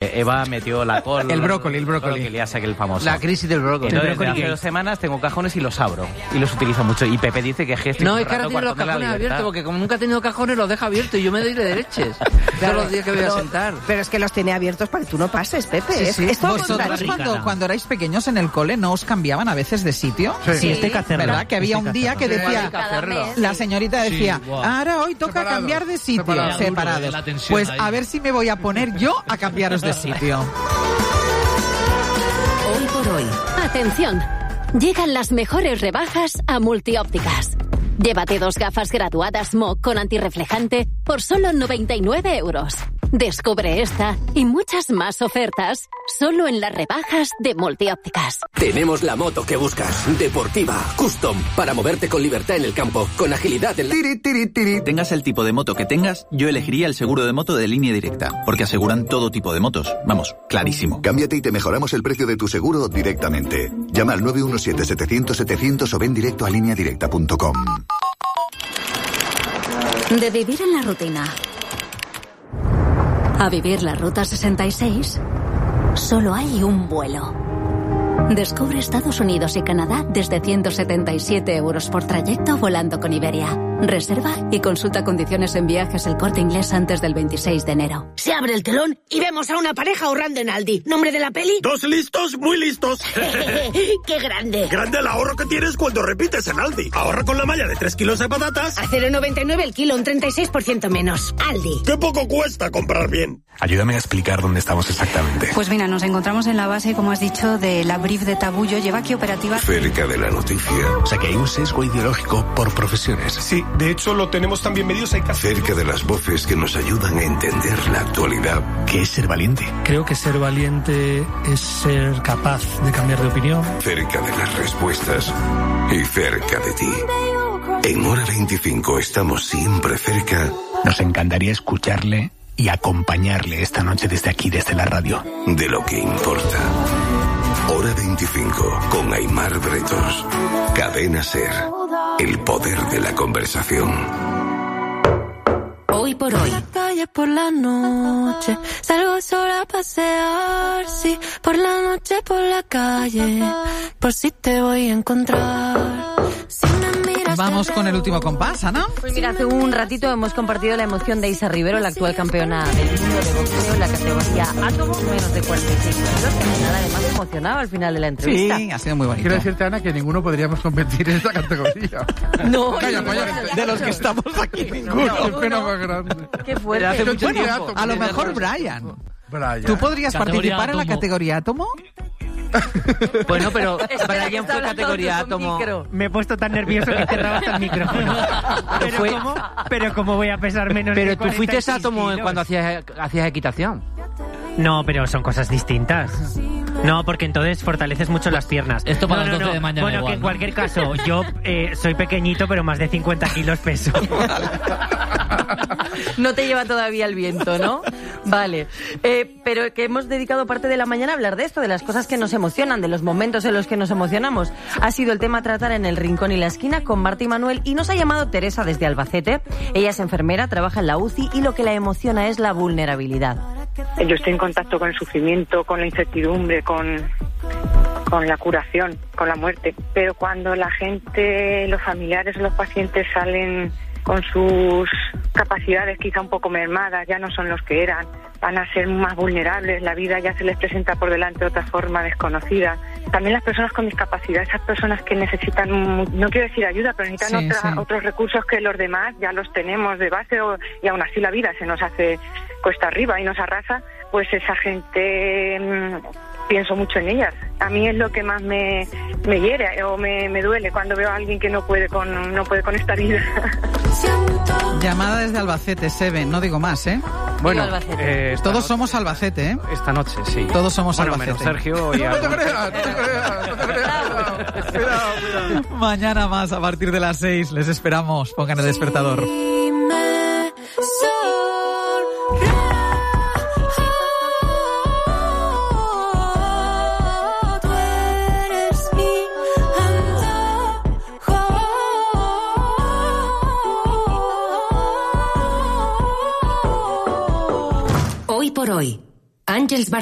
Eva metió la col. El brócoli. Ya sé que el famoso. La crisis del brócoli. Entonces, desde hace 2 semanas tengo cajones y los abro. Y los utilizo mucho. Y Pepe dice que estoy no, es que ahora tiene los cajones abiertos, porque como nunca ha tenido cajones, los deja abiertos y yo me doy de dereches. Todos los días que voy a sentar. Pero es que los tiene abiertos para que tú no pases, Pepe. Sí. Es todo ¿Vosotros cuando erais pequeños en el cole no os cambiaban a veces de sitio? Sí, estoy que hacerlo. ¿Verdad? Que había un día que decía, la señorita decía, ahora hoy toca cambiar de sitio. Separados. Pues a ver si me voy a poner yo a cambiaros de sitio. Hoy por hoy. Atención, llegan las mejores rebajas a Multiópticas. Llévate 2 gafas graduadas MOC con antirreflejante por solo 99 euros. Descubre esta y muchas más ofertas solo en las rebajas de Multiópticas. Tenemos la moto que buscas. Deportiva, custom, para moverte con libertad en el campo, con agilidad en la... Tengas el tipo de moto que tengas, yo elegiría el seguro de moto de Línea Directa, porque aseguran todo tipo de motos. Vamos, clarísimo. Cámbiate y te mejoramos el precio de tu seguro directamente. Llama al 917-700-700 o ven directo a lineadirecta.com. De vivir en la rutina a vivir la Ruta 66, solo hay un vuelo. Descubre Estados Unidos y Canadá desde 177 euros por trayecto volando con Iberia. Reserva y consulta condiciones en Viajes El Corte Inglés antes del 26 de enero. Se abre el telón y vemos a una pareja ahorrando en Aldi. ¿Nombre de la peli? 2 listos, muy listos. ¡Qué grande! Grande el ahorro que tienes cuando repites en Aldi. Ahorra con la malla de 3 kilos de patatas. A 0,99 el kilo, un 36% menos. Aldi. ¡Qué poco cuesta comprar bien! Ayúdame a explicar dónde estamos exactamente. Pues mira, nos encontramos en la base, como has dicho, de la Brief de Tabullo. Lleva aquí operativa... Cerca de la noticia. O sea que hay un sesgo ideológico por profesiones. Sí, de hecho lo tenemos también medidos. Cerca de las voces que nos ayudan a entender la actualidad. ¿Qué es ser valiente? Creo que ser valiente es ser capaz de cambiar de opinión. Cerca de las respuestas y cerca de ti. En Hora 25 estamos siempre cerca. Nos encantaría escucharle y acompañarle esta noche desde aquí, desde la radio. De lo que importa. Hora 25 con Aimar Bretos. Cadena SER. El poder de la conversación. Hoy por hoy. Por la calle por la noche, salgo sola a pasear, sí. Por la noche por la calle, por si te voy a encontrar. Si me miras... Vamos con el último compás, Ana. Pues mira, hace un ratito hemos compartido la emoción de Isa Rivero, la actual campeona del mundo de boxeo en la categoría átomo, menos de 46 kilos, que al final además emocionaba al final de la entrevista. Sí, ha sido muy bonito. Quiero decirte, Ana, que ninguno podríamos competir en esta categoría. No, calla, de los que estamos aquí, ninguno. Qué pena más grande. Qué fuerte. Hace mucho tiempo. A lo mejor Brian. ¿Tú podrías participar en la categoría átomo? Bueno, pero Brian fue categoría átomo. Me he puesto tan nervioso que cerrabas el micrófono. Pero ¿cómo voy a pesar menos Pero de 46 tú fuiste átomo kilos? cuando hacías equitación. No, pero son cosas distintas. No, porque entonces fortaleces mucho las piernas. Esto para las 12 de mañana. Bueno, igual, que en cualquier caso, yo soy pequeñito, pero más de 50 kilos peso. No te lleva todavía el viento, ¿no? Vale. Pero que hemos dedicado parte de la mañana a hablar de esto, de las cosas que nos emocionan, de los momentos en los que nos emocionamos. Ha sido el tema a tratar en El Rincón y la Esquina con Marta y Manuel, y nos ha llamado Teresa desde Albacete. Ella es enfermera, trabaja en la UCI y lo que la emociona es la vulnerabilidad. Yo estoy en contacto con el sufrimiento, con la incertidumbre, con la curación, con la muerte. Pero cuando la gente, los familiares o los pacientes salen con sus capacidades quizá un poco mermadas, ya no son los que eran, van a ser más vulnerables, la vida ya se les presenta por delante de otra forma desconocida. También las personas con discapacidad, esas personas que necesitan, no quiero decir ayuda, pero necesitan otros recursos que los demás ya los tenemos de base y aún así la vida se nos hace cuesta arriba y nos arrasa, pues esa gente pienso mucho en ellas. A mí es lo que más me hiere o me duele cuando veo a alguien que no puede con esta vida. Llamada desde Albacete, Seven, no digo más, ¿eh? Bueno, todos somos Albacete, ¿eh? Esta noche, sí. Todos somos Albacete. Albacete. Menos Sergio y no te creas. Cuidado. Mañana más, a partir de las 6, les esperamos. Pongan el despertador. Hoy por hoy, Ángels